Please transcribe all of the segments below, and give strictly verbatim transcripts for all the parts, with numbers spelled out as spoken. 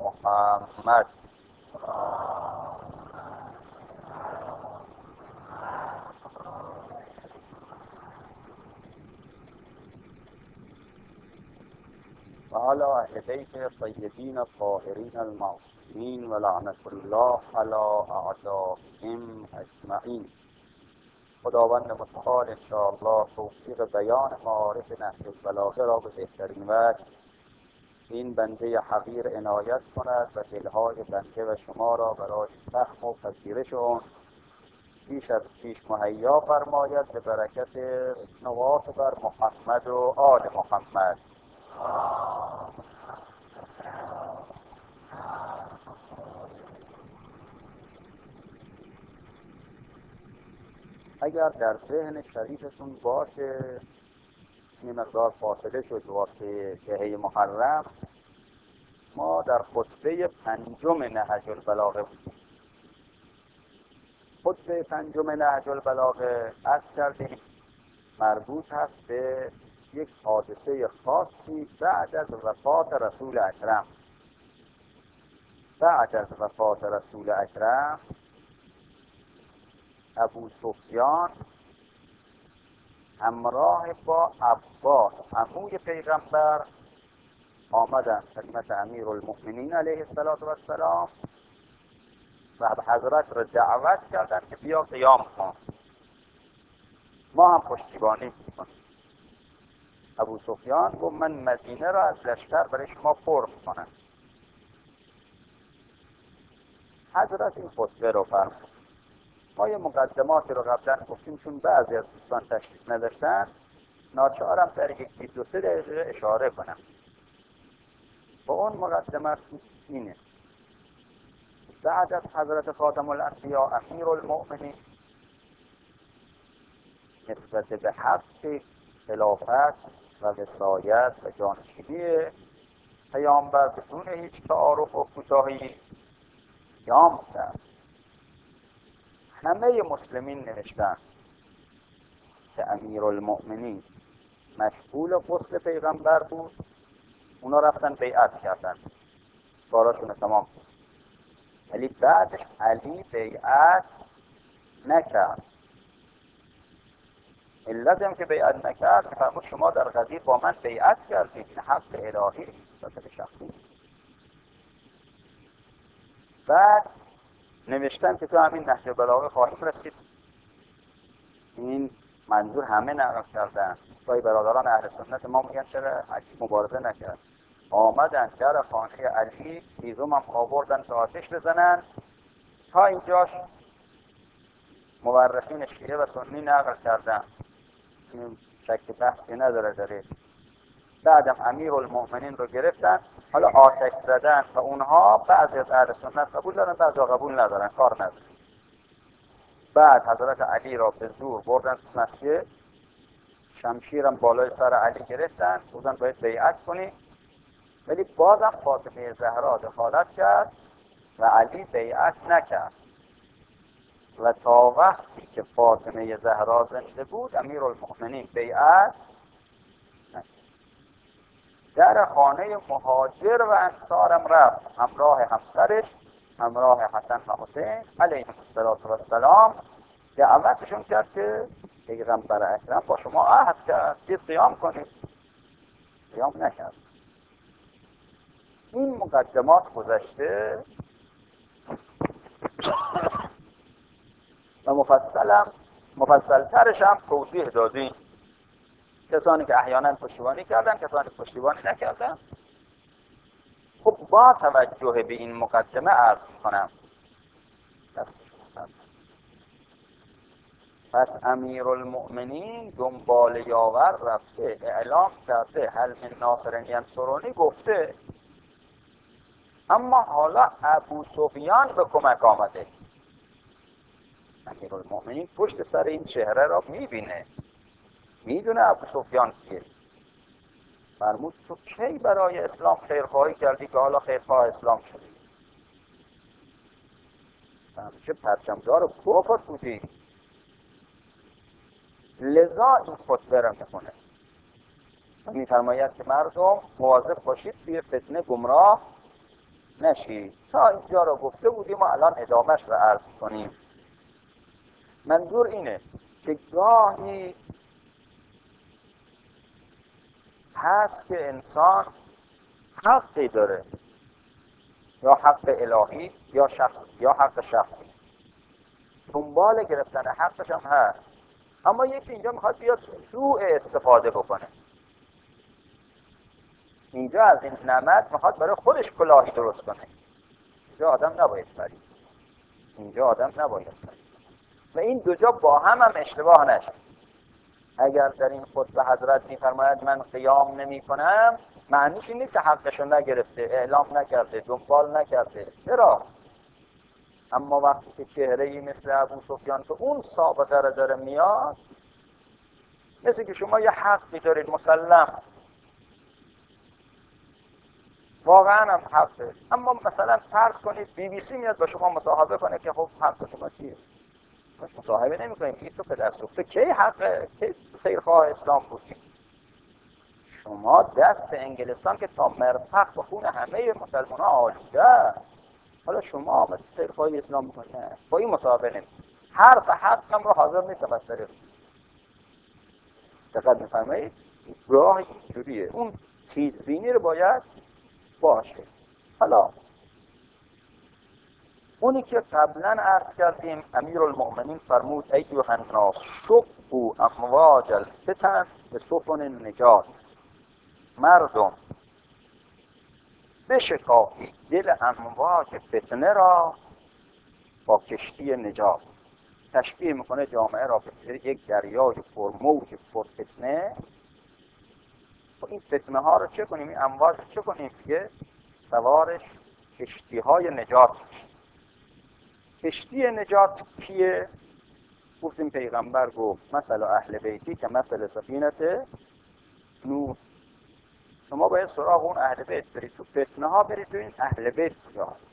محمد. و علی اهل بیت طیبین الطاهرین المعصومین و لعنت الله علی اعدائهم اجمعین. خداوند متعال انشاءالله توفیق بیان معارف نهج البلاغه را به بهترین وجه این بنده حقیر عنایت کند و دلهای بنده و شما را برای فهم و پذیرش آن پیش از پیش مهیا فرماید به برکت صلوات بر محمد و آل محمد. اگر در ذهن شریفتون باشه این مقدار فاصله شد واسه دهه محرم، ما در خطبه پنجم نهج البلاغه بودیم. خطبه پنجم نهج البلاغه عرض کردیم مربوط هست به یک حادثه خاصی بعد از وفات رسول اکرم. بعد از وفات رسول اکرم ابو سفیان همراه با عباس عموی پیغمبر آمدن خدمت امیرالمؤمنین علیه السلام و به حضرت را دعوت کردن که بیا قیام کن، ما هم پشتیبانی میکنیم. ابو سفیان گفت من مدینه را از لشکر برای شما پر میکنم. حضرت این خطبه رو فرمود. ما یه مقدماتی رو قبلا گفتیم چون بعضی از دوستان تشریف نداشتن، ناچارم در یکی دو سه دقیقه اشاره کنم. با اون مقدمه اینه: بعد از حضرت خاتم الانبیا امیرالمؤمنین نسبت به حق خلافت و وصایت و جانشینی پیامبر بدون هیچ تعارف و کوتاهی قیام کرد. همه مسلمین نوشتن که امیرالمؤمنین مشغول غسل پیغمبر بود، اونا رفتن بیعت کردن، کاراشون تمام شد. ولی بعدش علی بیعت نکرد. علت هم که بیعت نکرد فرمود شما در غدیر با من بیعت کردید، این حق الهی واسه شخصی. بعد نوشتن که تو همین نهج بلاغه خواهیم رسید. این منظور همه نقل کردن. گاهی برادران اهل سنت ما میگن چرا علی مبارزه نکرد؟ آمدن در خانه علی هیزم هم آوردن تا آتش بزنن. تا اینجاش مورخین شیعه و سنی نقل کردن، این شک بحثی نداره داره. بعدم امیرالمؤمنین رو گرفتن، حالا آتش زدن و اونها بعضی از اهل سنت قبول دارن بعضی قبول ندارن، کار ندارن. بعد حضرت علی را به زور بردن تو مسجد، شمشیرم بالای سر علی گرفتن، بودن باید بیعت کنی. ولی بازم فاطمه زهرا دخالت کرد و علی بیعت نکرد و تا وقتی که فاطمه زهرا زنده بود امیرالمؤمنین بیعت نکرد. در خانه مهاجر و انصارم رفت همراه همسرش، همراه حسن و حسین علیهم السلام. دعوتشون کرد که پیغمبر اکرم با شما عهد کرد که قیام کنید، قیام نکرد. این مقدمات گذشته و مفصلم مفصلترش هم توضیح دادیم. کسانی که احیانا پشتیبانی کردن، کسانی که پشتیبانی نکردن. خب با توجه به این مقدمه عرض کنم پس امیرالمؤمنین دنبال یاور رفته، اعلام کرده هل من ناصر ینصرنی گفته، اما حالا ابو سفیان به کمک آمده. امیرالمؤمنین پشت سر این چهره را میبینه، میدونه ابو سفیان کیه. فرمود تو کی برای اسلام خیرخواهی کردی که حالا خیرخواه اسلام شدی؟ همیشه پرچمدار کفر بودی. لذا این خطبه را میخونه و میفرماید که مردم مواظب باشید توی فتنه گمراه نشید. تا اینجا رو گفته بودیم و الان ادامهش رو عرض کنیم. منظور اینه که گاهی هست که انسان حقی داره، یا حق الهی یا شخص یا حق شخصی، دنبال گرفتن حقش هم هست، اما یکی اینجا میخواد بیاد سوء استفاده بکنه. اینجا از این نمد میخواد برای خودش کلاهی درست کنه. اینجا آدم نباید فرید، اینجا آدم نباید فرید و این دو جا با هم هم اشتباه نشه. اگر در این خطبه حضرت میفرماید من قیام نمی کنم، معنیش این نیست که حقشو نگرفته، اعلام نکرده، دنبال نکرده. چرا؟ اما وقتی که چهره‌ای مثل ابو سفیان که اون سابقه رو داره میاد، مثل که شما یه حقی دارید مسلم، واقعا هم حقه، اما مثلا فرض کنید بی بی سی میاد با شما مصاحبه کنه که خب حق شما چیه؟ مصاحبه نمی کنیم، این تو پدر سوخته کی حقه؟ کی خیرخواه اسلام بودی؟ شما دست انگلستان که تا مرفق به خون همه مسلمان ها آلوده، حالا شما آمد خیرخواهی اسلام میکنه، با این مصاحبه نمی حرف حقم رو حاضر نیستم از طریق. دقت میفرمایید؟ راه اینجوریه، اون تیزبینی رو باید باشه. حالا اونی که قبلا عرض کردیم امیرالمؤمنین فرمود ایها الناس شقوا امواج الفتن به سفن نجات، مردم بشکافید دل امواج فتنه را با کشتی نجات. تشبیه میکنه جامعه را به یک دریای پرموج پرفتنه. و این فتنه ها رو چه کنیم؟ این امواج رو چه کنیم؟ که سوارش کشتی های نجات میشه. کشتی نجات کیه؟ گفتیم پیغمبر گفت مثل اهل بیتی که مثل سفینه نوح. شما باید سراغ اون اهل بیت برید، تو فتنه ها برید ببینید اهل بیت کجاست.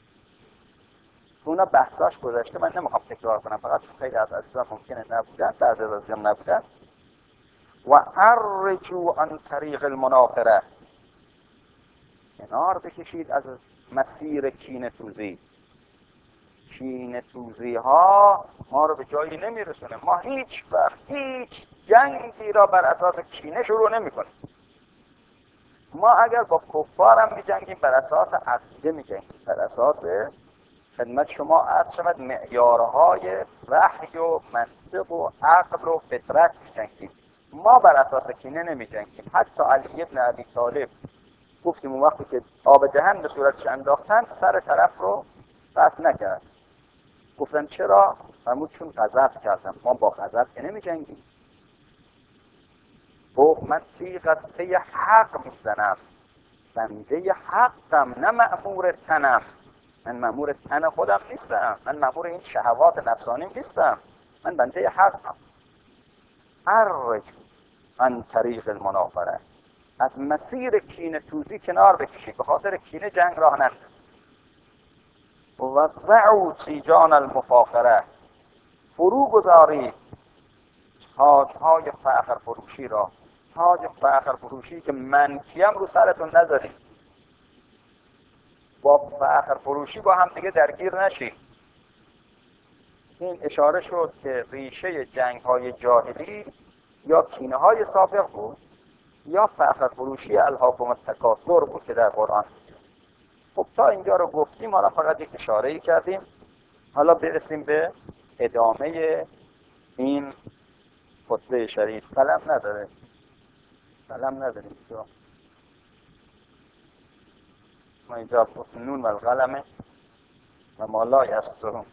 اونا بحثاش گذشته، من نمیخوام تکرار کنم، فقط چون خیلی از عزیزان ممکنه نبودن، بعضی از عزیزان نبودن. و ارجو عن طریق المنافره، کنار بکشید از مسیر کینه توزی. کینه توزی ها ما رو به جایی نمیرسونه. ما هیچ وقت هیچ جنگی را بر اساس کینه شروع نمی کنیم. ما اگر با کفار هم می جنگیم بر اساس عقیده می جنگیم، بر اساس خدمت شما عرض شود معیارهای وحی و منطق و عقل و فطرت می جنگیم. ما بر اساس کینه نمی جنگیم. حتی علی ابن ابی طالب گفتیم اون وقتی که آب دهن به صورتش انداختن، سر طرف رو قطع نکرد. گفتن چرا؟ فرمود چون غضب کردم. ما با غضب که نمی جنگیم. گفت من تیغ از پی حق میزنم، بنده حقم، نه مأمور تنم. من مأمور تن خودم نیستم، من مأمور این شهوات نفسانیم نیستم، من بنده حقم. ارجو عن طریق المنافره، از مسیر کینه توزی کنار بکشید، به خاطر کینه جنگ راه نندازید. و ضعوا تیجان المفاخره، فرو گذارید تاج‌های فخر فروشی را. تاج فخر فروشی که من کیم رو سرتون نذارید. با فخر فروشی با هم دیگه درگیر نشید. این اشاره شد که ریشه جنگ‌های جاهلی یا کینه‌های سابق بود یا فخر فروشی الهاکم التکاثر بود که در قرآن. خب تا اینجا رو گفتیم، حالا فقط یک اشاره‌ای کردیم. حالا برسیم به ادامه این خطبه شریف. قلم نداره، قلم نداریم اینجا. ما اینجا نون و القلم و ما لا یسطرون.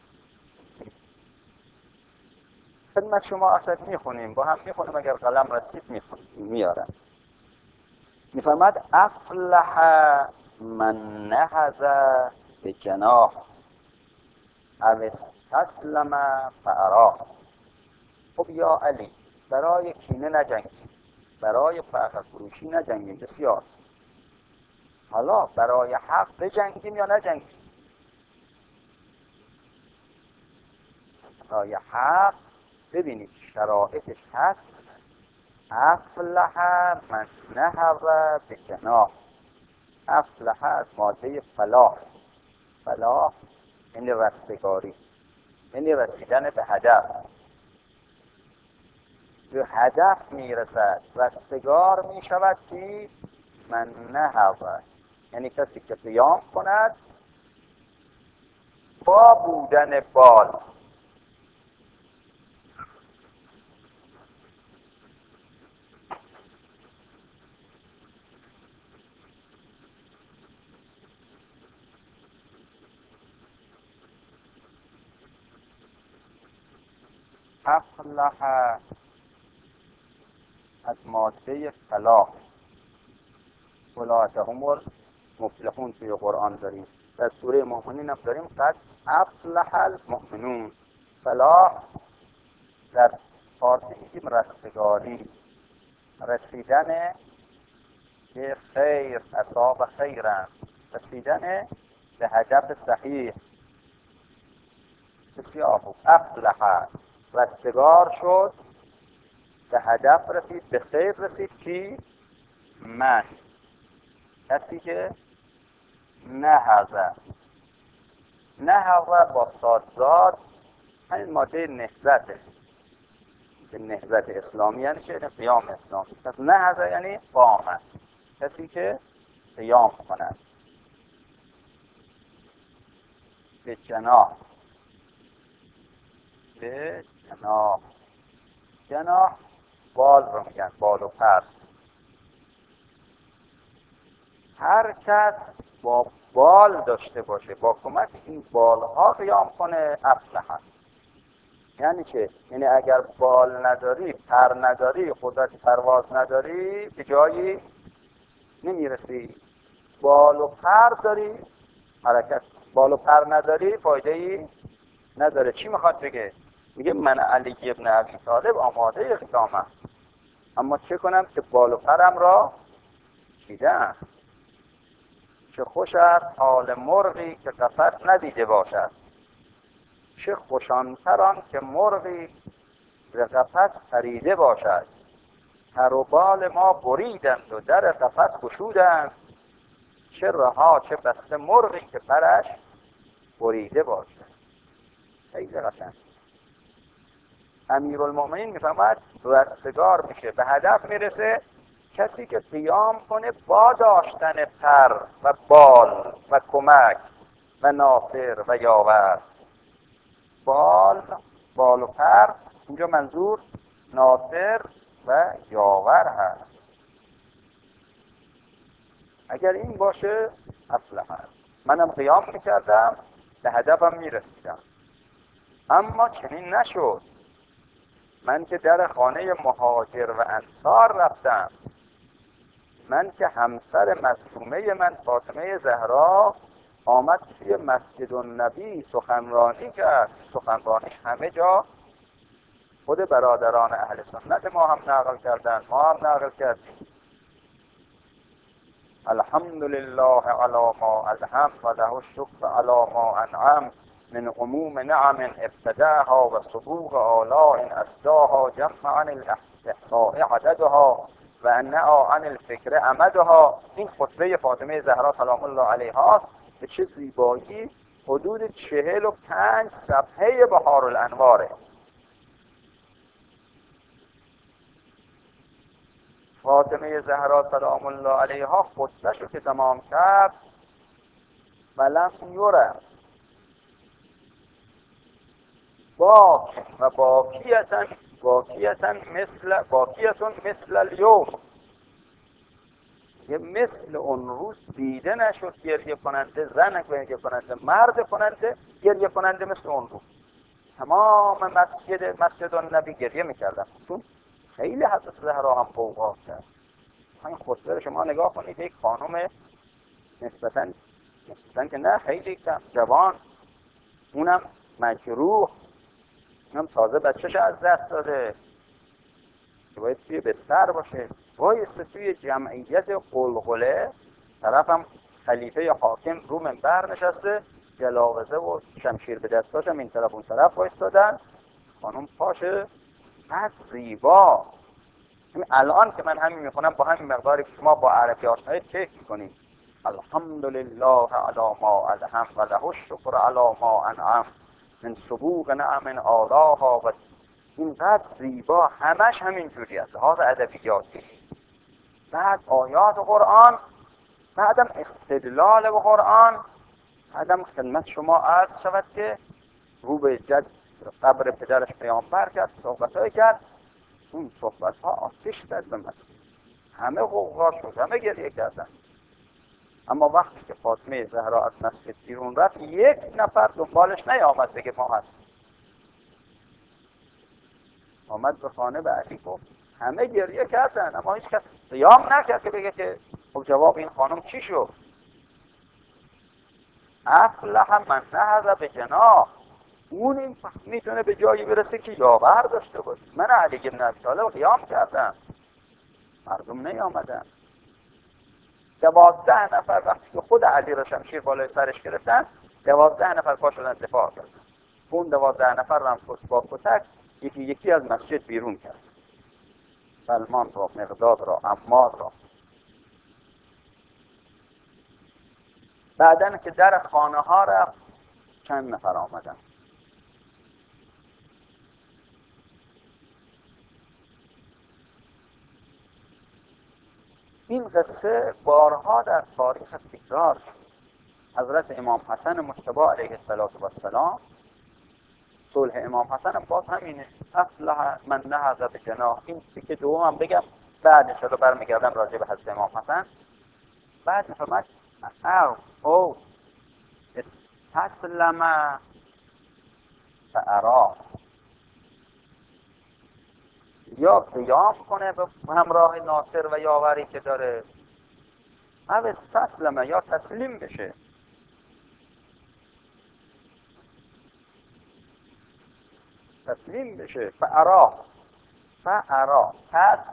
خدمت شما اصلا میخونیم، با هم میخونیم، اگر قلم رسید میخونیم میارم. میفرماد افلح من نهض به جناح او استسلم فاراه. خب یا علی، برای کینه نجنگیم، برای فخر فروشی نجنگیم، بسیار. حالا برای حق بجنگیم یا نجنگیم؟ برای حق ببینید شرایطش هست. افلح من نهض به جناح، افلح از ماده فلاح. فلاح یعنی رستگاری، یعنی رسیدن به هدف. به هدف میرسد، رستگار میشود که من نهض، یعنی کسی که قیام کند با بودن بال. افلح از ماده فلاح. اولئک هم المفلحون توی قرآن داریم، در سوره مؤمنین هم داریم قد افلح المؤمنون. فلاح در فارسی میگیم رستگاری، رسیدن به خیر، اصاب خیرن، رسیدن به هدف صحیح. بسیار خوب. افلح رستگار شد، به هدف رسید، به خیر رسید. کی؟ من، کسی که نهض. نهض با صادزاد همین ماده نهضته که نهضت اسلامی یعنی چه؟ قیام اسلامی. پس نهض یعنی قامت، کسی که قیام کند. به جناح، به جناح. جناح بال رو میگن، بال و پر. هر کس با بال داشته باشه، با کمک این بالها قیام کنه، افلح. یعنی چه؟ یعنی اگر بال نداری، پر نداری، قدرت پرواز نداری، به جایی نمیرسی. بال و پر داری، حرکت. بال و پر نداری، فایده ای نداره. چی میخواد بگه؟ میگه من علی ابن ابی طالب آماده قیامم، اما چه کنم که بال و پرم را چیدم. چه خوش است حال مرغی که قفس ندیده باشد. چه خوشانتر آن که مرغی ز قفس پریده باشد. پر و بال ما بریدند و در قفس گشودند. چه رها چه بسته مرغی که پرش بریده باشد. خیلی قشنگ. امیرالمومنین میفهمد رستگار میشه، به هدف میرسه کسی که قیام کنه با داشتن پر و بال و کمک و ناصر و یاور. بال، بال و پر، اینجا منظور ناصر و یاور هست. اگر این باشه افلح هست. منم قیام میکردم، به هدفم میرسیدم، اما چنین نشد. من که در خانه مهاجر و انصار رفتم، من که همسر مظلومه من فاطمه زهرا آمد توی مسجد النبی سخنرانی کرد. سخنرانیش همه جا خود برادران اهل سنت ما هم نقل کردن، ما هم نقل کردیم. الحمدلله علی ما الهم و له الشکر علی ما انعم من عموم نعم ابتداها و سبوق آلاء اسداها جمع عن الاحصاء عددها و انعا عن الفکر امدها. این خطبه فاطمه زهرا سلام الله علیها به چه زیبایی، حدود چهل و پنج صفحه بهار الانواره. فاطمه زهرا سلام الله علیها خطبه‌ش رو که تمام کرد، فلم یره باک و باکیتن باکیتن مثل باکیتون مثل الیوم. یه مثل اون روز دیده نشد گریه کننده، زن گریه کننده، مرد کننده گریه کننده مثل اون روز. تمام مسجد مسجد النبی گریه میکردن، چون خیلی حضرت زهرا هم فوق‌العاده کرد. همین خطبه رو شما نگاه کنید، یک خانم نسبتاً نسبتاً که نه خیلی کم جوان، اونم مجروح، اونم تازه بچه‌ش از دست داده که باید توی بستر باشه، وایسته توی جمعیت قلقله، طرف هم خلیفه حاکم رو منبر نشسته، جلاوزه و شمشیر به دستاش هم این طرف اون طرف وایستادن. خانم پاشه قد زیبا. الان که من همین میخونم با همین مقداری که شما با عربی آشنایید کیف میکنید، الحمدلله علی ما الهم و له الشکر علی ما انعم من سبوق نعم آلاها. و اینقدر زیبا همش همین جوری است، لحاظ ادبیاتی. بعد آیات قرآن، بعدم استدلال به قرآن، بعدم خدمت شما عرض شود که رو به جد قبر پدرش پیامبر کرد، صحبت‌های کرد. اون صحبت‌ها آتش زد به مسیح، همه غوغا شد، همه گریه کردن. اما وقتی که فاطمه زهرا از مسجد بیرون رفت، یک نفر دنبالش نیامد بگه ما هست. آمد به خانه به علی گفت، همه گریه کردن اما هیچ کس قیام نکرد که بگه که خب جواب این خانم چی شد. افلح من نهض بجناح، اون این میتونه به جایی برسه که یاور داشته باشه. من علی بن ابی طالب قیام کردم، مردم نیامدن. دوازده نفر وقتی که خود علی را شمشیر بالای سرش گرفتن، دوازده نفر پا شدن دفاع کردن. اون دوازده نفر را هم با کتک یکی یکی از مسجد بیرون کرد. سلمان را، مقداد را، عمار را. بعدن که در خانه ها رفت، چند نفر آمدن. این قصه بارها در تاریخ تکرار شد. حضرت امام حسن مجتبی علیه السلام، صلح امام حسن هم باز همینه، افلح من نهض بجناح. این که دوم هم بگم بعد انشاءالله برمیگردم راجع به حضرت امام حسن. بعد فرمود او او استسلم فاراه، یا قیام کنه به همراه ناصر و یاوری که داره، او استسلم، یا تسلیم بشه. تسلیم بشه. فاراه، فاراه پس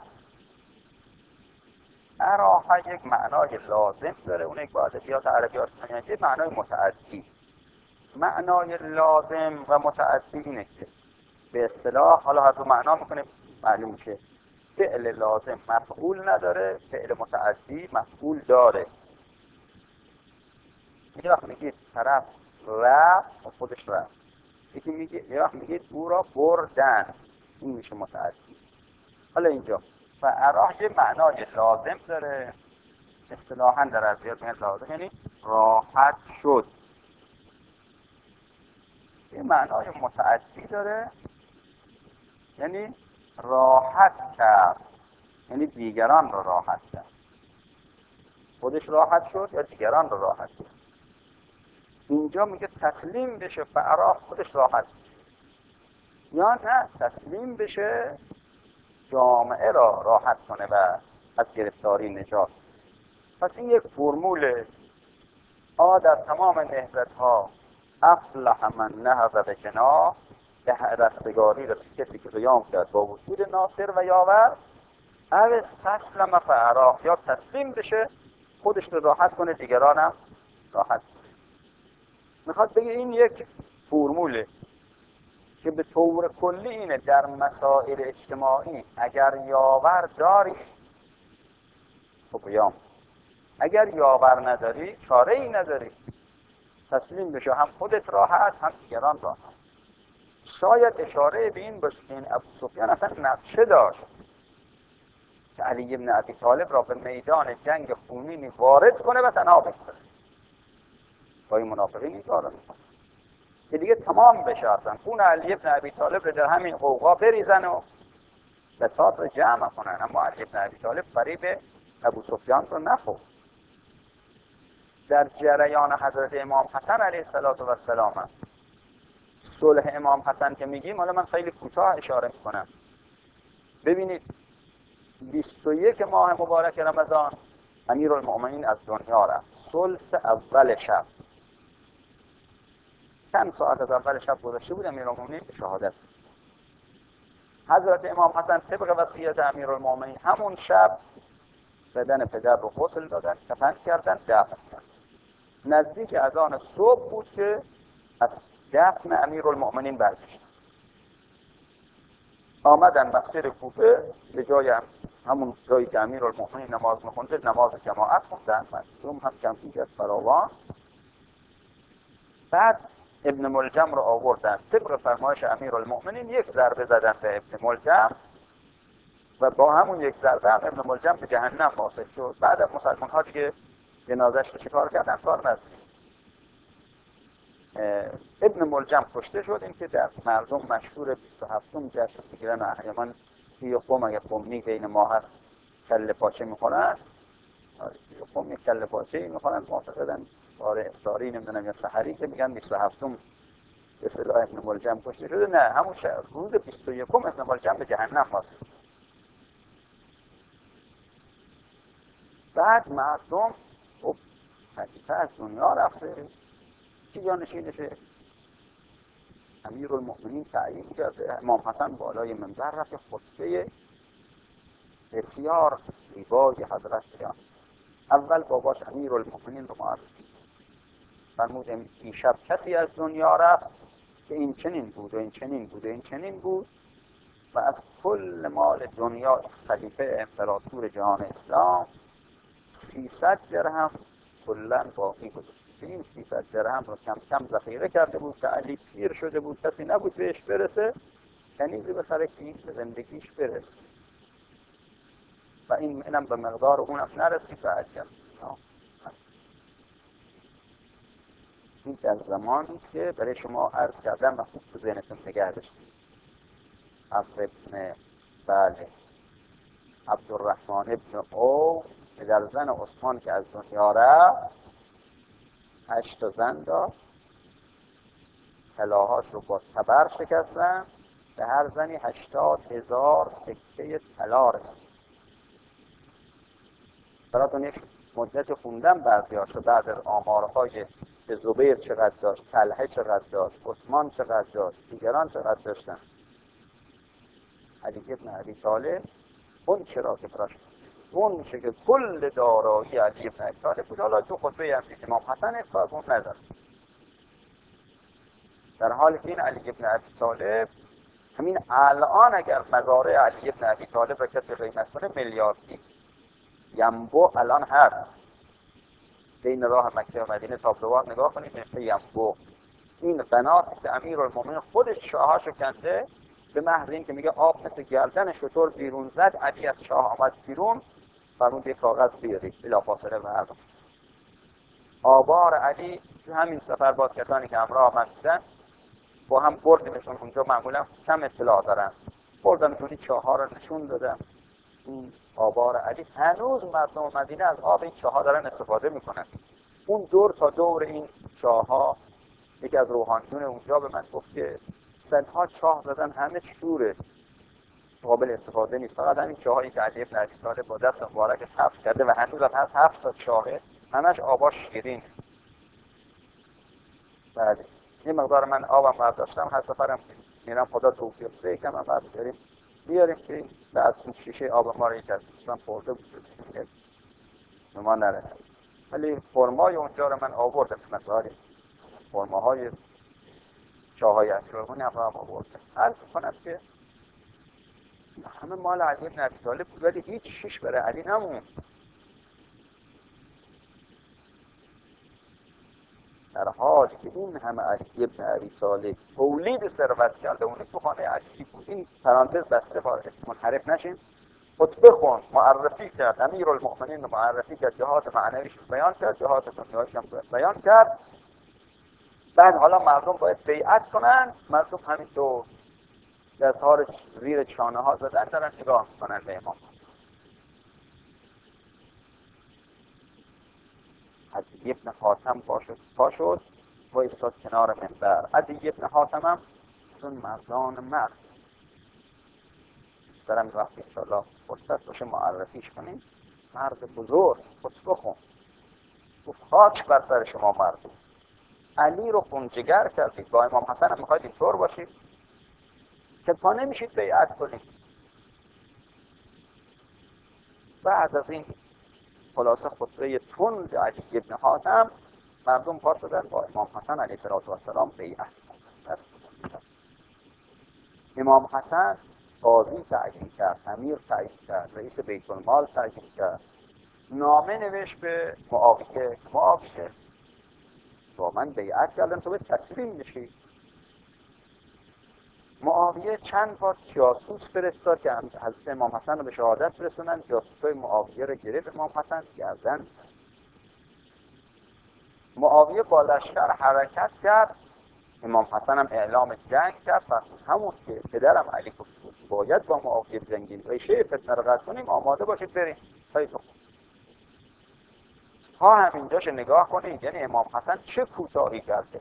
اراه یک معنای لازم داره، اون یک با ادبیات عربی آشنا، یک معنای متعدی. معنای لازم و متعدی اینه که به اصطلاح، حالا هر دو معنا میکنه معلوم میشه، فعل لازم مفعول نداره، فعل متعدی مفعول داره. یه وقت میگید طرف رفت و خودش رفت، یکی میگه یه وقت میگید او را بردن، این میشه متعدی. حالا اینجا فاراه یه معنای لازم داره، اصطلاحاً در ادبیات میگن لازم یعنی راحت شد. یه معنای متعدی داره، یعنی راحت کرد، یعنی دیگران را راحت کرد. خودش راحت شد یا دیگران را راحت کرد. اینجا میگه تسلیم بشه، فاراه خودش راحت بشه. یا نه تسلیم بشه جامعه را راحت کنه و از گرفتاری نجات. پس این یک فرمول آ در تمام نهضت ها، افلح من نهض بجناح، به رستگاری رسید کسی که قیام کرد با وجود ناصر و یاور. او استسلم فاراه، یا تسلیم بشه خودش رو راحت کنه دیگرانم راحت کنه. میخواد بگه این یک فرموله که به طور کلی اینه در مسائل اجتماعی اگر یاور داری خب قیام، اگر یاور نداری چاره ای نداری، تسلیم بشه، هم خودت راحت هم دیگران راحت. شاید اشاره به این باشه که این ابو سفیان اصلا نقشه داشت که علی بن ابی طالب را به میدان جنگ خونینی وارد کنه و تنها بگذاره. با این منافقین این کارو میکنه که دیگه تمام بشه، اصلا خون علی بن ابی طالب رو در همین قوقا بریزن و بساط رو جمع کنن. اما علی بن ابی طالب فریب ابو سفیان رو نخورد. در جریان حضرت امام حسن علیه السلام، صلح امام حسن که میگیم، حالا من خیلی کوتاه اشاره میکنم. ببینید بیست و یک ماه مبارک رمضان امیرالمؤمنین از دنیا رفت، ثلث اول شب. چند ساعت از اول شب گذشته بود امیرالمؤمنین به شهادت. حضرت امام حسن طبق وصیت امیرالمؤمنین همون شب بدن پدر رو غسل دادن، کفن کردن، دفن کردن. نزدیک اذان صبح بود که از دفن امیرالمؤمنین برگشتن. آمدن مسجد کوفه به جای همون جایی که امیرالمؤمنین نماز میخونده نماز جماعت خوندن، مظلوم هم جمعیت فراوان. بعد ابن ملجم رو آوردن، طبق فرمایش امیرالمؤمنین یک ضربه زدن به ابن ملجم و با همون یک ضربه هم ابن ملجم به جهنم واصل شد. بعد مسلمان ها دیگه جنازش رو چیکار کردن؟ کار نداشت. ابن ملجم کشته شد. این که در مردم مشهور بیست و هفتم جشن میگیرن و احیانا توی قم، اگه قمی بین ما هست کله پاچه میخورن، توی قم یک کله پاچه میخورن، معتقدن باره افطاری نمیدونم یا سحری که میگن بیست و هفتم به اصطلاح ابن ملجم کشته شده. نه، همون روز بیست و یکم ابن ملجم به جهنم واصل. بعد مردم خب خلیفه از دنیا رفته، کی جانشینشه؟ امیرالمؤمنین تعیین کرده. امام حسن بالای منبر رفت، خطبه بسیار زیبای حضرت بیان. اول باباش امیرالمؤمنین رو معرفی فرمود این شب کسی از دنیا رفت که این چنین بود و این چنین بود و این چنین بود و از کل مال دنیا خلیفه امپراتور جهان اسلام سیصد درهم کلن باقی بود. این سیصد درهم رو کم کم ذخیره کرده بود که علی پیر شده بود، کسی نبود بهش برسه، کنیزی بخره که این به زندگیش برسه و این اینم به مقدار اونم نرسید و عجب. این در زمانی است که برای شما عرض کردم و خوب تو ذهنتون نگه داشتید. عبد ابن بله عبدالرحمن ابن عوف در زن عثمان که از دنیا رفت هشت تا زن داشت، طلاهاش رو با تبر شکستن، به هر زنی هشتاد هزار سکه طلا رسید. براتون یک مدت خوندم بعضی‌هاشو، بعد از آمارهای که زبیر چقدر داشت، طلحه چقدر داشت، عثمان چقدر داشت، دیگران چقدر داشتن. علی ابن ابی طالب اون چرا که براش اون چه که کل دارایی علی ابن ابی طالب بود. حالا تو خطبه هم که امام حسن کار اون نداشت، در حالی که این علی ابن ابی طالب همین الان اگر مزارع علی ابن ابی طالب را کسی قیمت کنه میلیاردی ینبو الان هست. بین راه مکه و مدینه تابلوار نگاه کنید نوشته ینبو. این قناتی که امیرالمومنین خودش شاهاشو کنده، به محض این که میگه آب مثل گردن شتر بیرون زد، علی از شاه آمد بیرون، فرمود یک کاغذ بیارید بلافاصله برداشت. آبار علی تو همین سفر باز کسانی که همراه من بودن با هم بردیمشون اونجا، معمولا کم اطلاع دارن، بردن جونی چاه ها رو نشون دادن. این آبار علی هنوز مردم مدینه از آب این چاه ها دارن استفاده میکنن. اون دور تا دور این چاه ها، یکی از روحانیون اونجا به من گفت که صدها چاه زدن، همه شوره، قابل استفاده نیست. فقط همین چاهایی که علی ابن ابی طالب با دست مبارکش حفر کرده و هنوز هم هست، هفت تا چاهه، همش آباش شیرین. بله یه مقدار من آبم برداشتم، هر سفرم میرم خدا توفیق بده که من برداریم بیاریم که بعد اون شیشه آب ما رو یک از دوستان خورده بود به ما نرسید. ولی فرمای اونجا رو من آوردم، مقداری فرماهای چاهای اطرافون هم را آوردم. عرض کنم که همه مال علی ابن ابی طالب بود، ولی هیچ شیش برای علی نموند. در حالی که این همه علی ابن ابی طالب تولید ثروت کرده، اون تو خانه علی بود. این پرانتز بسته وارد منحرف نشین. خطبه خون، معرفی کرد، امیرالمؤمنین رو معرفی کرد، جهات معنویش بیان کرد، جهات دنیایش هم بیان کرد. بعد حالا مردم باید بیعت کنن. مردم همینطور دست‌ها زیر چانه ها زدن دارن نگاه میکنن به امام. عدی ابن حاتم پاشد پاشد و ایستاد کنار منبر. عدی ابن حاتم هم از اون مردان مرد دارم وقتی انشاءالله فرصت باشه معرفیش کنیم. مرد بزرگ، خطبه خون، گفت خاک بر سر شما مردم، علی رو خونجگر کردید، با امام حسن هم میخواید اینطور باشید که پا نمیشید بیعت کنید. بعد از این خلاصه خطبه تند علی ابن حاتم، مردم پا شدن با امام حسن علیه السلام بیعت. امام حسن قاضی تعیین کرد، امیر تعیین کرد، رئیس بیت المال تعیین کرد، نامه نوشت به معاویه. معاویه با من بیعت کردم تو به تسلیم بشی. معاویه چند بار جاسوس فرستاد که حضرت امام حسن رو به شهادت برسونن. جاسوسای معاویه رو گرفت امام حسن گردن. معاویه با لشکر حرکت کرد. امام حسن هم اعلام جنگ کرد. همون که پدرم علی گفت باید با معاویه بجنگیم، ریشه فتنه رو قطع کنیم، آماده باشید بریم. خیلی خوب. ها همینجاش نگاه کنید، یعنی امام حسن چه کوتاهی کرده.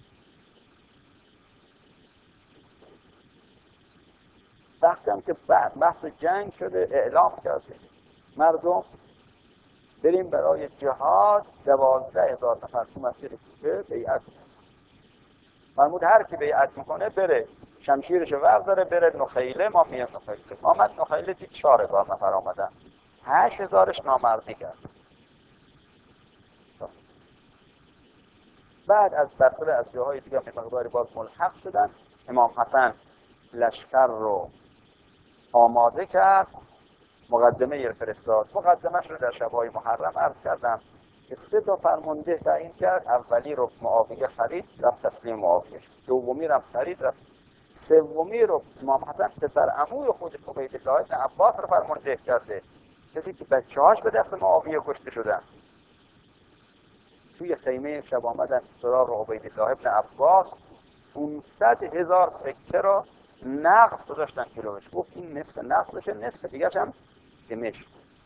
وقتی هم که بحث جنگ شده اعلام کرده مردم بریم برای جهاد، دوازده هزار نفر تو مسجد کوفه بیعت فرمود هر کی بیعت میکنه بره شمشیرشو ورداره بره نخیله. ما میام نخیله. آمد نخیله دید چهار هزار نفر آمدن، هشت هزارش نامردی کرد. بعد از بسره از جاهای دیگه مقداری باز ملحق شدن. امام حسن لشکر رو آماده کرد، مقدمه فرستاد. مقدمهش رو در شب‌های محرم عرض کردم که سه تا فرمانده تعیین کرد. اولی رو معاویه خرید رفت تسلیم معاویه شد. دومی رو خرید رفت. سومی رو امام حسن پسر عموی خود عبیدالله بن عباس رو فرمانده کرده، کسی که بچه‌هاش به دست معاویه کشته شدن. توی خیمه شب آمدن سراغ عبیدالله بن عباس، پانصد هزار سکه را نقد گذاشتن جلوش. گفت این نصف نقدشه، نصف دیگرش هم دمشق.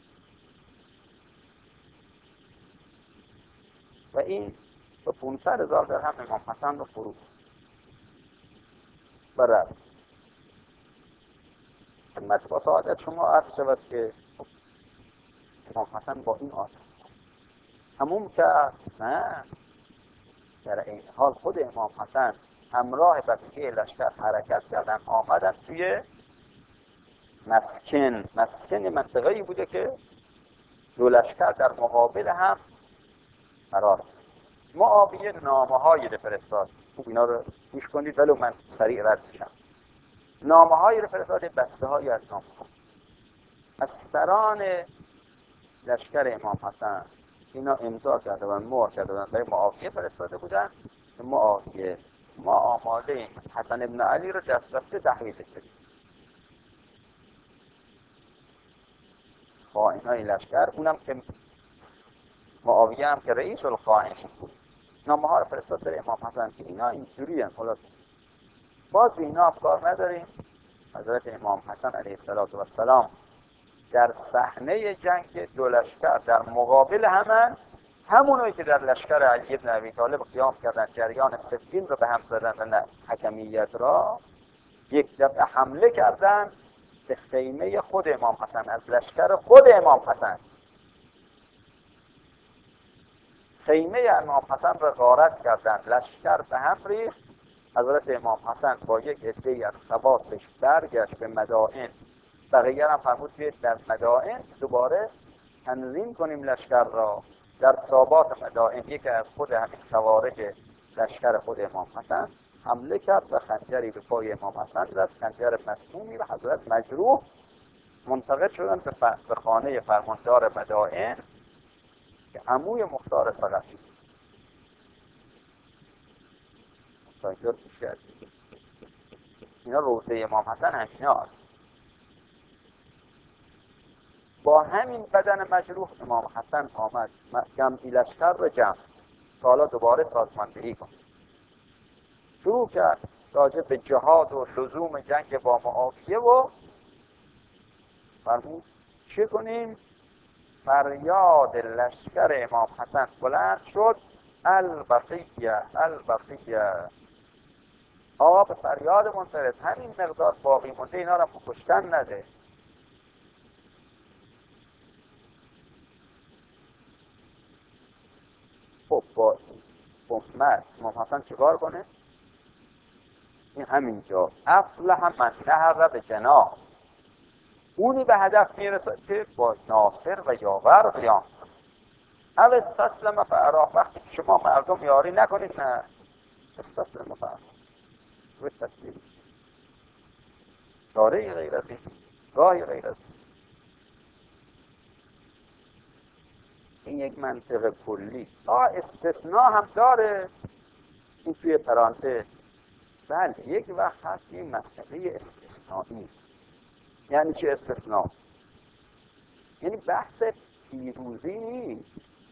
و این به پانصد هزار درهم امام حسن رو فروخت و رفت. خدمت با سعادت شما عرض شود که امام حسن با این آدم تموم کرد. نه، در این حال خود امام حسن همراه بقیه لشکر حرکت کردن، آمدن توی مسکن. مسکن منطقه‌ای بوده که دو لشکر در مقابل هم قرار. معاویه نامه‌هایی رو فرستاد. خوب اینا رو گوش کنید ولو من سریع رد میشم. نامه‌هایی رو فرستاد، بسته‌هایی از نامه‌ها از سران لشکر امام حسن اینا امضا کرده و مهر کرده و برای معاویه فرستاده بودن. معاویه ما آماده ایم حسن ابن علی رو دست بسته تحویلش بدیم. خائنای لشکر، اونم که معاویه هم که رئیس الخائنین بود، نامه ها رو فرستاد برای امام حسن که اینا اینجوری هم. خلاص باز به اینا افکار نداریم. حضرت امام حسن علیه السلام در صحنه جنگ دو لشکر در مقابل همن، همونایی که در لشکر علی بن ابی طالب قیام کردن جریان سفین رو به هم زدن و حکمیت را، یک دفعه حمله کردن به خیمه خود امام حسن از لشکر خود امام حسن. خیمه امام حسن را غارت کردن، لشکر به هم ریخت. حضرت امام حسن با یک عده‌ای از خواصش برگشت به مدائن. بقیه هم فرمود که در مدائن دوباره تنظیم کنیم لشکر را. در سابات مدائن یکی از خود همین خوارج لشکر خود امام حسن حمله کرد و خنجری به پای امام حسن زد، خنجر مسمومی، و حضرت مجروح منتقل شدن به خانه فرماندار مدائن که عموی مختار ثقفی. اینا روضه امام حسن همینا هست. با همین بدن مجروح امام حسن آمد جمعی لشکر رو جمع تا حالا دوباره سازماندهی کن. شروع کرد راجع به جهاد و لزوم جنگ با معاویه و فرمود چه کنیم؟ فریاد لشکر امام حسن بلند شد، البقیه البقیه. آقا به فریاد منصرف، همین مقدار باقی مونده، اینا رو کشتن نده. خب با حکمت امام حسن چیکار کنه؟ این همینجا افلح من نهر به جناح، اونی به هدف میرسد که با ناصر و یاور قیام کنه. او استسلم فعراح، وقتی که شما مردم یاری نکنید، نه استسلم فعراح، روی تسلیم. داره غیر از این، گاهی غیر از این. این یک منطق کلی. آه استثناء هم داره، این توی پرانتز. بله یک وقت هست این مسئله استثنایی است. یعنی چه استثناء؟ یعنی بحث پیروزی نیست.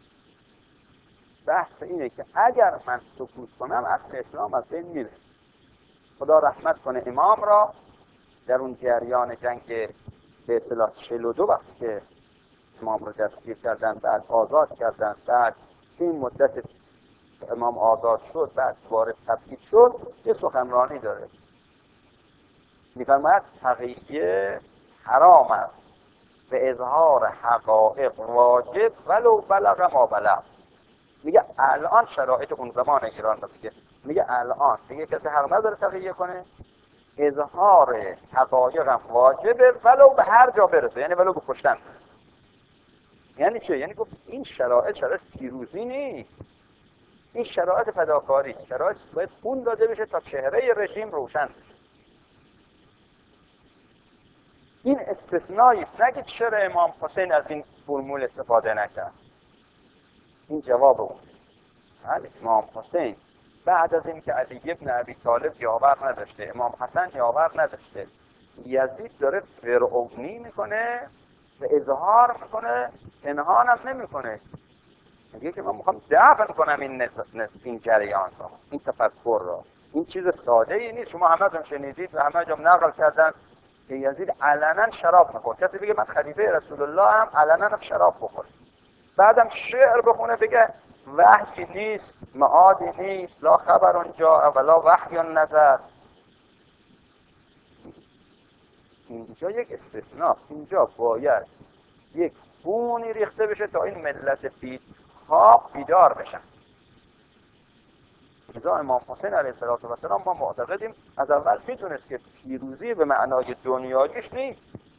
بحث اینه که اگر من سکوت کنم اصل اسلام از بین میره. خدا رحمت کنه امام را در اون جریان جنگ به اصطلاح چهل و دو وقتی که امام رو دستگیر کردن، بعد آزاد کردن، بعد این مدت امام آزاد شد، بعد دوباره تبعید شد، یه سخنرانی داره میفرماید تقیه حرام است به اظهار حقایق واجب ولو بلغ ما بلغ. میگه الان شرایط اون زمان ایران رو میگه میگه الان دیگه کسی حق نداره تقیه کنه، اظهار حقایق هم واجبه ولو به هر جا برسه، یعنی ولو به کشتن برسه. یعنی چه؟ یعنی گفت این شرایط شرایط پیروزی نیست، این شرایط فداکاری، شرایط باید خون داده بشه تا چهره رژیم روشن بشه. این استثنایی است. نگید چرا امام حسین از این فرمول استفاده نکرد. این جواب اون. بله امام حسین بعد از این که علی ابن ابی طالب یاور نداشته، امام حسن یاور نداشته، یزید داره فرعونی میکنه و اظهار میکنه، پنهان هم نمیکنه، میگه که من میخوام دفن کنم این نصف نصف این جریان را، این تفکر را. این چیز ساده ای نیست. شما همه هم شنیدید و همه جا نقل کردن که یزید علنا شراب میخورد. کسی بگه من خلیفه رسول الله هم علنا هم شراب بخوره، بعدم شعر بخونه بگه وحی نیست، معادی نیست، لا خبر اونجا ولا وحی نظر. اینجا یک استثناء، اینجا باید یک خونی ریخته بشه تا این ملت بی خواب بیدار بشن. لذا امام حسین علیه السلام ما معتقدیم از اول میدونست که پیروزی به معنای دنیاییش نیست،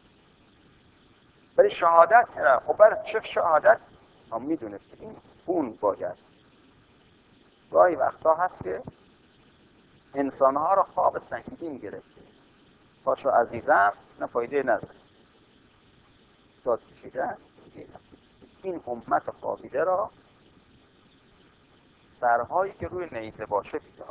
ولی شهادت نه. خب برای چه شهادت؟ ما میدونست که این خون باید. گاهی وقتا هست که انسانها را خواب سنگین گرفته، پاشو عزیزم نه فایده نداره، داد کشیدن. این امت خوابیده را سرهایی که روی نیزه باشه بیدار.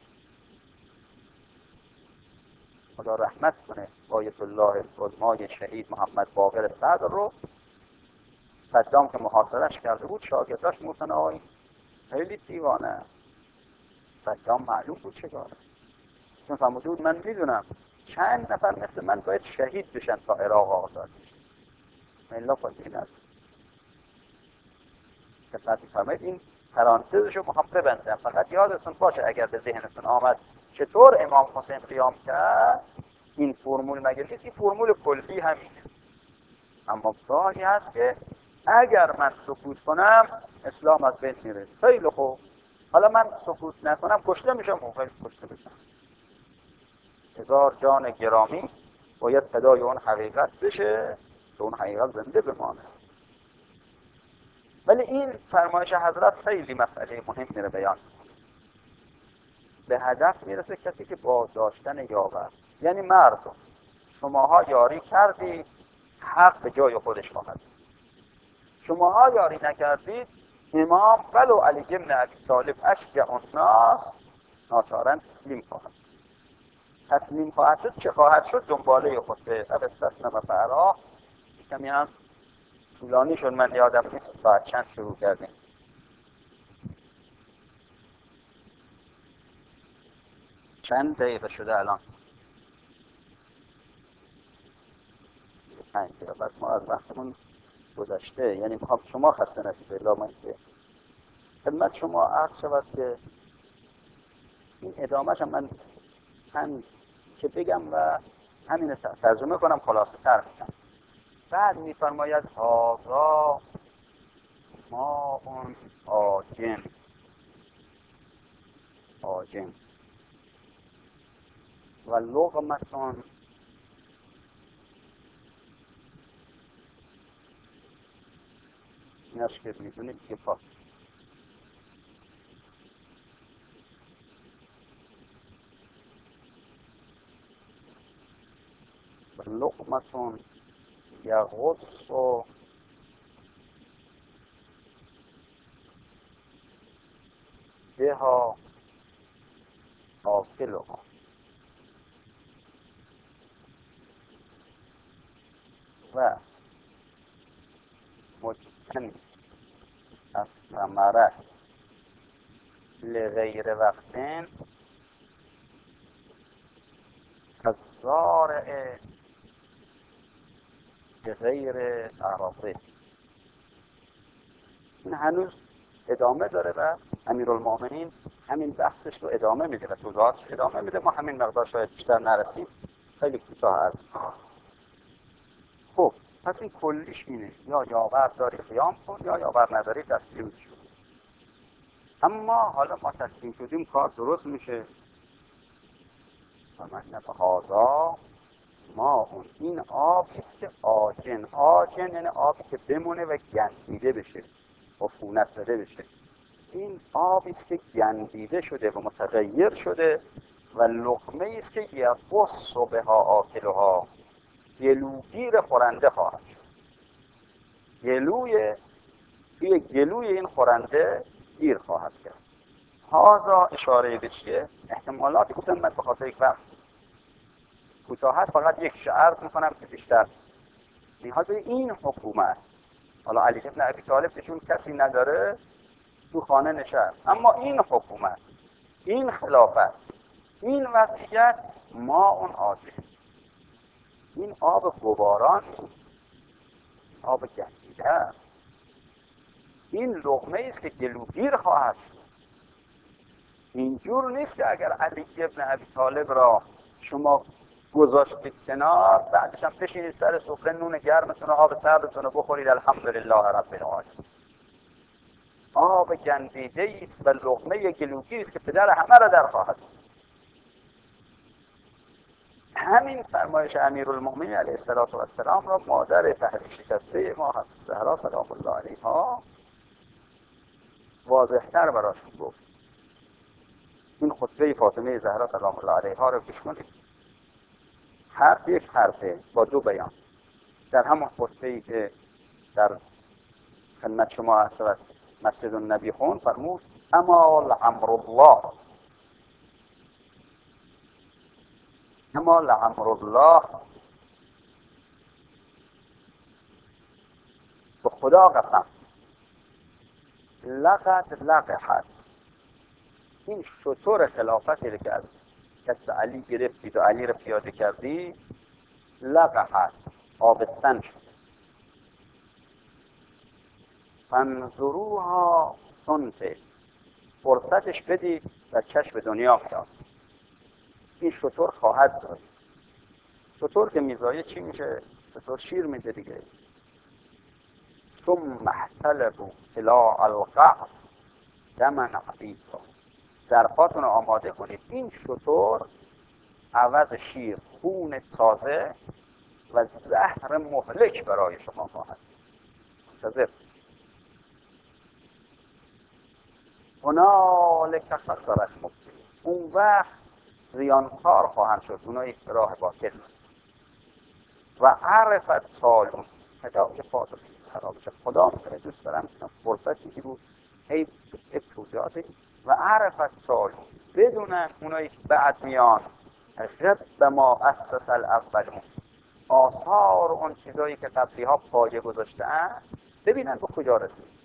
خدا رحمت کنه آیت الله العظمای شهید محمد باقر صدر رو. صدام که محاصرش کرده بود شاگرداش میگفتن آقا خیلی دیوانه است. صدام معلوم بود چه کاره. چون فرموده بود من میدونم چند نفر مثل من باید شهید بشن تا عراق آزاد بشه. الا فایده نداره. خدمت می‌فرمایید این پرانتزشو میخوام ببندم، فقط یادتون باشه اگر به ذهنتون آمد چطور امام حسین قیام کرد، این فرمول مگه نیست؟ این فرمول کلی همینه. اما گاهی هست که اگر من سکوت کنم اسلام از بین میره. خیلی خوب، حالا من سکوت نکنم کشته میشم. خیلی کشته بشم. هزار جان گرامی باید فدای اون حقیقت بشه که اون حقیقت زنده بمانه. ولی این فرمایش حضرت خیلی مسئله مهم میره بیان. به هدف میرسه کسی که با داشتن یاور، یعنی مردم شماها یاری کردید حق به جای خودش خواهد. شماها یاری نکردید امام ولو علی ابن ابی طالب اشجع الناس ناچارن تسلیم خواهد. تسلیم خواهد شد. چه خواهد شد؟ دنباله خطبه ابستسلم فرا کمی هم طولانی شد، من یادم نیست ساعت چند شروع کردیم. چند دقیقه شده الان؟ پنج دقیقه. بس ما از وقتمون گذشته، یعنی میخوام شما خسته نشید. الا من که خدمت شما عرض شود که این ادامهش هم من هم که بگم و همین ترجمه کنم خلاصه تر میکنم. بعد میفرماید هذا ما اون آجن آجن و لغمتون ایناش که میدونید که پاک. لقمتون یغص و بها آکلها. و مجتنی از ثمره لغیر وقتین کالزارع بغیر عرضه. این هنوز ادامه داره و امیرالمومنین همین بحثش رو ادامه میده و توضیحاتش ادامه میده. ما همین مقدار شاید بیشتر نرسیم، خیلی کوتاه عرض. خب پس این کلیش اینه، یا یاور داری قیام کن یا یاور نداری تسلیم شد. اما حالا ما تسلیم شدیم کار درست میشه. و مطلب هازا ما اون این آبی است که آجن، آجن یعنی آبی که بمونه و گندیده بشه، عفونت زده بشه. این آبی است که گندیده شده و متغیر شده و لقمه است که یغص بها آکلها، گلوگیر خورنده خواهد شد. گلوی توی گلوی این خورنده گیر خواهد کرد. هازا اشاره به چیه؟ احتمالاتی گفتم من به خاطر یک وقت کوتاه هست فقط یک شعر میکنم که بیشتر نیاز به این حکومت. حالا علی بن ابی طالب چون کسی نداره تو خانه نشست، اما این حکومت، این خلافت، این وضعیت ما اون آجه، این آب گواران، آب گندیده است. این لقمه است که گلوگیر خواهد شد. اینجور نیست که اگر علی ابن ابی طالب را شما گذاشتید کنار بعدش هم بشینید سر سفره نون گرمتون و آب سردتون رو بخورید الحمدلله رب العالمین. آب گندیده است و لقمه گلوگیر است که پدر همه را در خواهد. همین فرمایش امیرالمومنین علیه السلام را مادر تحریک شکسته ما حضرت زهرا سلام الله علیها واضح‌تر براشون گفت. این خطبه فاطمه زهرا سلام الله علیها رو گوش کنید. حرف یک حرفه با دو بیان. در همون خطبه‌ای که در خدمت شما از مسجد النبی خون فرمود اما لعمر الله، اما لعمر الله، به خدا قسم، لقد لقحت، این شطور خلافتی که از دست علی گرفتید و علی را پیاده کردی، لقحت، آبستن شد. فانظروها سنته، فرصتش بدید و چشم دنیا میاد. این شطور خواهد زاد. شطور که میزایه چی میشه؟ شطور شیر میده دیگه. ثم احتلبوا الى القعر دما عفیفا، ظرفاتون رو آماده کنید. این شطور عوض شیر خون تازه و زهر مهلک برای شما خواهد. منتظر. هنالک خسر المبطلون، اون وقت زیانکار خواهند شد اونایی که راه باطل و عرفت طالون، خدای فاطمه خراب شد. خدا میکنه دوست دارم فرصتی که بود هی توضیحاتی و عرفت طالون، بدونن اونایی که بعد میان غب ما اسس الاولون، آثار اون چیزایی که قبلی ها پایه گذاشتن ببینن به کجا رسید.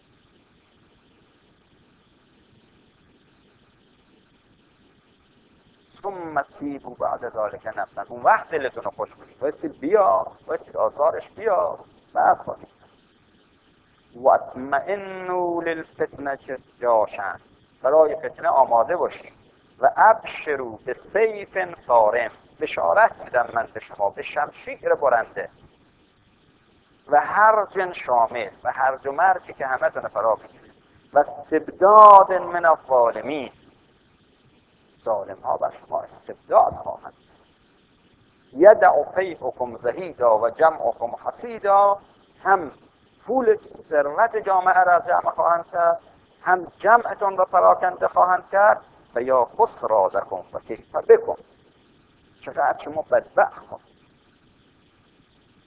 ثم تیبوا بعد ذلک نفسا، اون وقت دلتون رو خوش کنید، بایستید بیا، بایستید آثارش بیا، بعد کنید. و اطمئنوا للفتنه جاشن، برای فتنه آماده باشید. و ابشروا به سیف صارم، بشارت میدم من به شما به شمشیر برنده و هرج شامل، و هرج و مرجی که همه تون فرا بگیره و استبداد من الظالمین، ظالم ها بر شما استبداد خواهند. یدع فیحکم زهیدا و جمعکم حسیدا، هم پول ثروت جامعه را جمع خواهند کرد، هم جمعتون را پراکنده خواهند کرد. و یا خسرانکم و کیف بکم، چقدر شما بدبخت خواهند.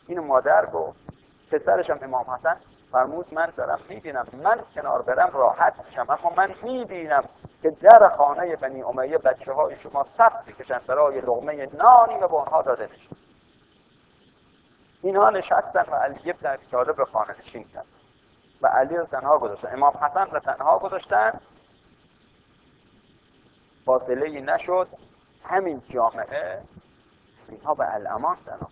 اینو مادر گفت. پسرش هم امام حسن فرمود من دارم میبینم، من کنار برم راحت میشم، اما من میبینم که در خانه بنی امیه بچه های شما صف میکشن برای لقمه نانی و به آنها داده میشه. اینها نشستن و علی ابن ابی طالب رو خانه نشین کردن و علی رو تنها گذاشتن، امام حسن رو تنها گذاشتن. فاصله ای نشد، همین جامعه اینها به الامان دارن.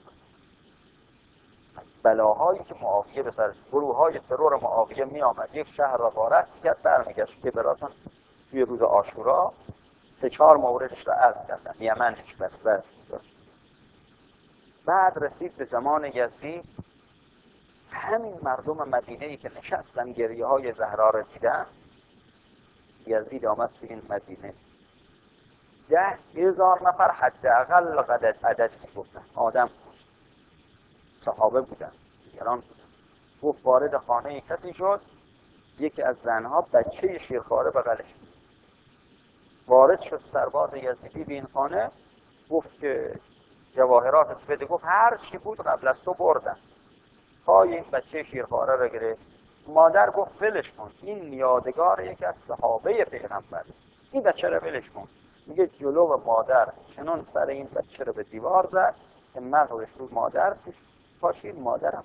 بلاهایی که معاویه به سر گروه های ترور معاویه می آمد یک شهر را غارت کرد، برمیگشت که براتون توی روز عاشورا سه چهار موردش را عرض کردن. یمنش بسته داشت. بعد رسید به زمان یزید، همین مردم مدینه‌ای که نشستن گریه های زهرا را دیدن، یزید آمد توی این مدینه. ده هزار نفر حداقل عدد عددی گفتن آدم صحابه بودن، دیگران بودن. گفت وارد خانه کسی شد، یکی از زنها بچه شیرخواره بغلش بود. وارد شد سرباز یزیدی به این خانه، گفت که جواهرات بده. گفت هر چی بود قبل از تو بردن. پای این بچه شیرخواره را گرفت. مادر گفت ولش کن، این یادگار یکی از صحابه پیغمبر، این بچه را ولش کن. میگه جلو مادر چنان سر این بچه رو به دیوار زد که مغزش رو مادر پاشید. مادرم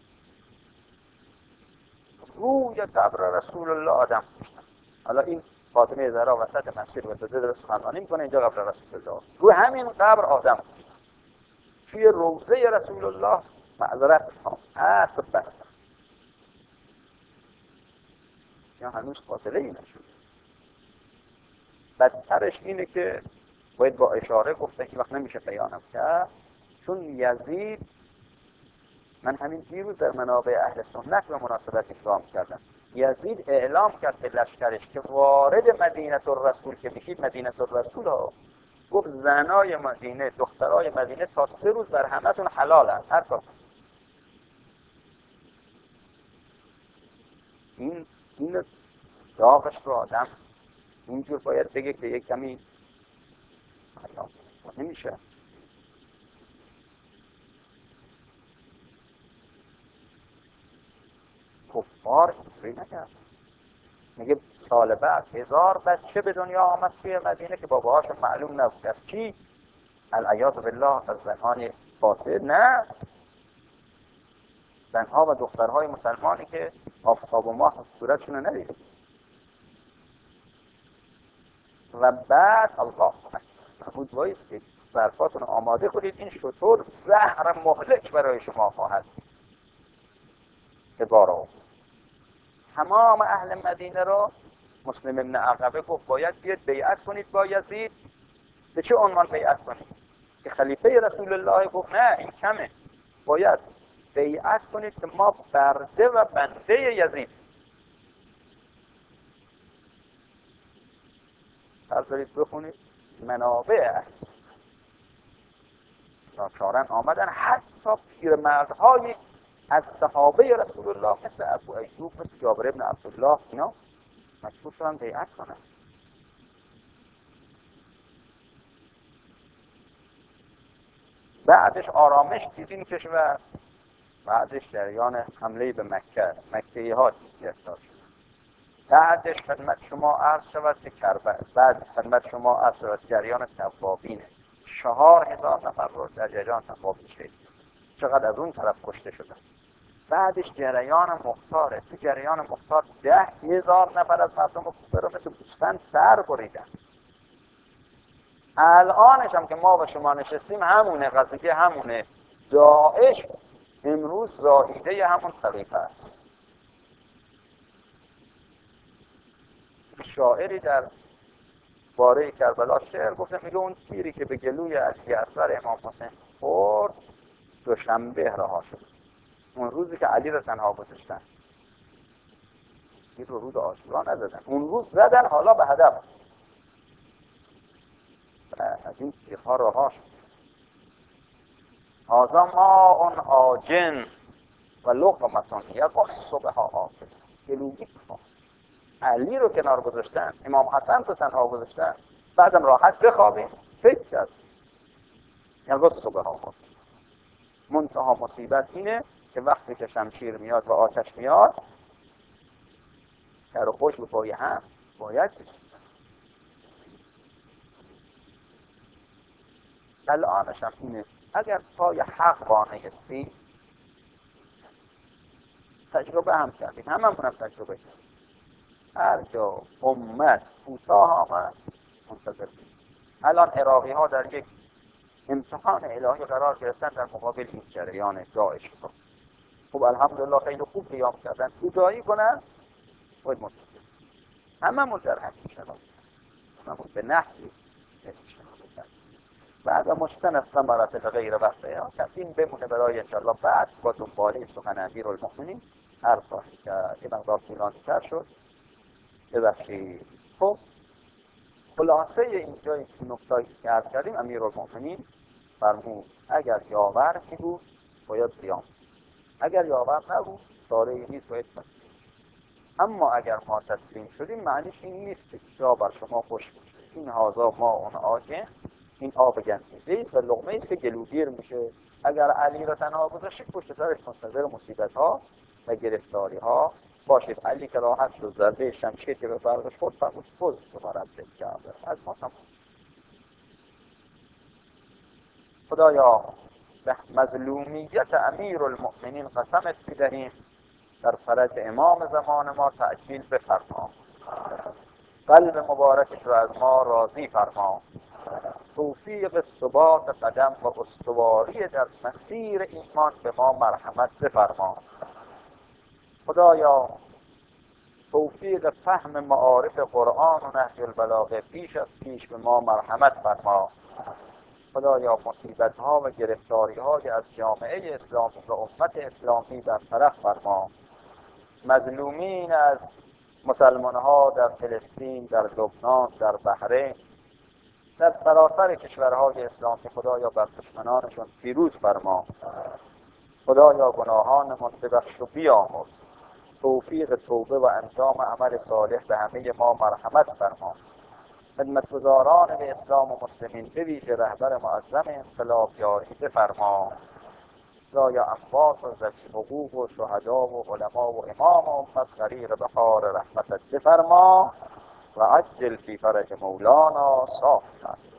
روی قبر رسول الله آدم کشتن. حالا این فاطمه زهرا وسط مسجد وسط در سخنرانی میکنه، اینجا قبر رسول الله، رو همین قبر آدم کشتن. توی روضه رسول الله معذرت میخوام اسب بستن، یا هنوز فاصله ای نشد. بدترش اینه که باید با اشاره گفته که وقت نمیشه بیانم کرد، چون یزید، من همین دیروز در منابع اهل سنت به مناسبت اقدام کردم، یزید اعلام کرد به لشکرش که وارد مدینه الرسول که میشید، مدینه الرسول ها، گفت زنای مدینه، دخترای مدینه تا سه روز بر همتون حلالن، هر کار. این این داغش رو آدم اینجور باید بگه که یک کمی حلال نمیشه. کفار اینجوری نکرد. میگه سال بعد هزار بچه به دنیا آمد توی مدینه که باباهاشون معلوم نبود از کی، العیاذ بالله از زنان فاسد، نه زنها و دخترهای مسلمانی که آفتاب و ماه صورتشون رو ندیده. و بعد الله محمود وایستید، ظرفاتون آماده کنید، این شطور زهر مهلک برای شما خواهد که بارا. تمام اهل مدینه رو مسلم ابن عقبه گفت باید بیاد بیعت کنید با یزید. به چه عنوان بیعت کنید؟ که خلیفه رسول الله گفت نه این کمه، باید بیعت کنید که ما برده و بنده یزید. هر دارید بخونید منابع اهل ناچارن آمدن، حتی پیرمردهای از صحابه رسول الله مثل ابو ایوب، مثل جابر ابن عبدالله، اینا مجبور شدن بیعت کنن. بعدش آرامش دیدین کشور، بعدش جریان حمله به مکه است، مکه‌ای ها گرفتار شدن. بعدش خدمت شما عرض شود که کربلا، بعد خدمت شما عرض شود جریان توابینه، چهار هزار نفر رو در جریان توابین شهید، چقدر از اون طرف کشته شدن. بعدش جریان مختاره، تو جریان مختار ده هزار نفر از مردم کوفه رو مثل گوسفند سر بریدن. الانش هم که ما و شما نشستیم همونه، قضیه همونه. داعش امروز زائیده همون سقیفه است. شاعری در باره کربلا شعر گفته، میگه اون تیری که به گلوی علی اصغر امام حسین خورد دوشنبه رها شد. اون روزی که علی رو تنها گذاشتن، این رو روز عاشورا نزدن، اون روز زدن حالا به هدف. از این تیرها رها شد. هذا ماء آجن و لقمة یغص بها آکل. گلویی کن. علی رو کنار گذاشتن، امام حسن رو تنها گذاشتن، بعدم راحت بخوابیم. فکر کرد یغص بها آکل. منتها مصیبت اینه که وقتی که شمشیر میاد و آتش میاد در خوش به پای هم باید بسید. الانش هم اینه اگر پای حق وانایستی، تجربه هم کردیم، هممون هم تجربه کردیم، هر جا امت کوتاه آمد منتظر بود. الان عراقی ها در یک امتحان الهی قرار گرفتن در مقابل این جریان داعش. خب الحمدلله خیلی خوب قیام کردن، کوتاهی کنن باید منتظر. هممون در همین شرایط، هممون به نحوی نمی‌شناسیم. بعد مجتنب ثمرات غیر وقته ها این بمونه برای انشاءالله بعد با دنباله سخن امیرالمؤمنین هر خواهی که یه مقدار طولانی تر شد ببخشید. خب خلاصه این جایی که نکته‌ای که عرض کردیم، امیرالمؤمنین فرمود اگر یاور کی بود باید قیام، اگر یاور نبود چاره‌ای نیست باید تسلیم. اما اگر ما تسلیم شدیم معنیش این نیست که جا بر شما خوش باشه. این هازا ما اون آجه، این آب گندیزه است و لقمه است که گلوگیر میشه. اگر علی را تنها گذاشتید پشت سرش منتظر مصیبت ها و گرفتاری ها باشید. علی که راحت شد ضربه شمشیر که به فرقش خورد فرمود فوز دوباره رد کرده از ما تمام. خدایا به مظلومیت امیرالمؤمنین قسمت بدهیم، در فرج امام زمان ما تعجیل بفرما، قلب مبارکش رو از ما راضی فرما، توفیق ثبات قدم و استواری در مسیر ایمان به ما مرحمت بفرما. خدایا توفیق فهم معارف قرآن و نهج البلاغه پیش از پیش به ما مرحمت فرما. خدایا مصیبت ها و گرفتاری های از جامعه اسلامی و امت اسلامی برطرف فرما. مظلومین از مسلمان ها در فلسطین، در لبنان، در بحرین، در سراسر کشورهای اسلامی خدایا بر دشمنانشون پیروز فرما. خدایا گناهانمان ببخش و بیامرز، توفیق توبه و انجام عمل صالح به همه ما مرحمت فرما. خدمتگزاران به اسلام و مسلمین به ویژه رهبر معظم انقلاب یاری بفرما. خدایا اموات و ذوی حقوق و شهدا و علما و امام امت غریق بهار رحمتت بفرما و عجل فی فرج مولانا صاحب